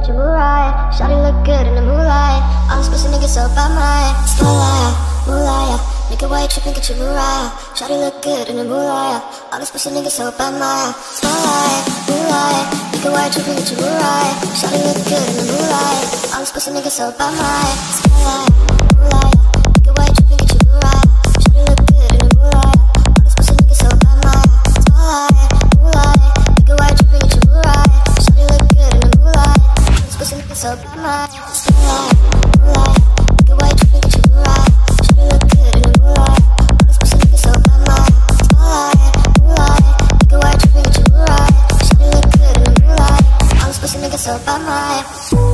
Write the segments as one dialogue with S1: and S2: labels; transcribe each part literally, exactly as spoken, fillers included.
S1: at your moonlight. Shawty look good in the moonlight. All these pussy niggas so by my spotlight, moonlight. Nigga, why you tripping, get your moonlight. Shawty look good in the moonlight. All these pussy niggas so by my spotlight, moonlight. Nigga, why you tripping, get your moonlight. Shawty look good in the moonlight. All these pussy niggas so by my spotlight, moonlight. Nigga, why you tripping, get your moonlight. Shawty look good in the moonlight. All these pussy niggas so by my spotlight, moonlight. Nigga, why you tripping, get your moonlight. Shawty look good in the moonlight. All these pussy niggas so by my spotlight, moonlight. Nigga, why you tripping, get your moonlight. Shawty look good in the moonlight. All these pussy niggas so by my spotlight, moonlight. Nigga, why you tripping, get your moonlight. Shawty look good in the moonlight. All these pussy niggas so by my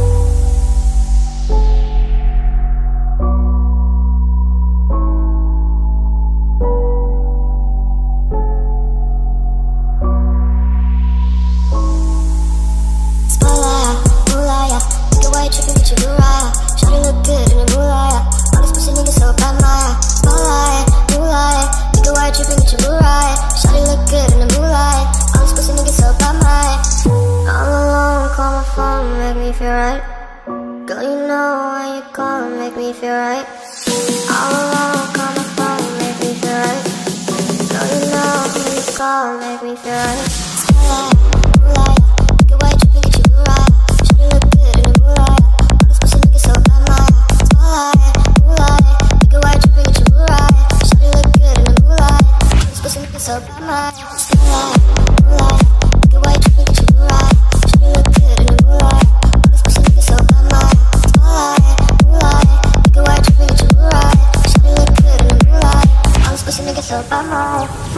S1: feel right. Girl, you know when you call and make me feel right. All alone, call my phone, make me feel right. Girl, you know when you call and make me feel right. Spotlight, moonlight, nigga, why you tripping, get your moonlight. Shawty look good in the moonlight. All these pussy niggas so by my spotlight, moonlight, nigga, why you tripping, get your moonlight. Shawty look good in the moonlight. All these pussy niggas so by my spotlight, moonlight, nigga, why you tripping, get your moonlight. Shawty look good in the moonlight. So by my spotlight, moonlight. Nigga, why you tripping, get your moonlight. Shawty look good in the moonlight. All these pussy niggas so by my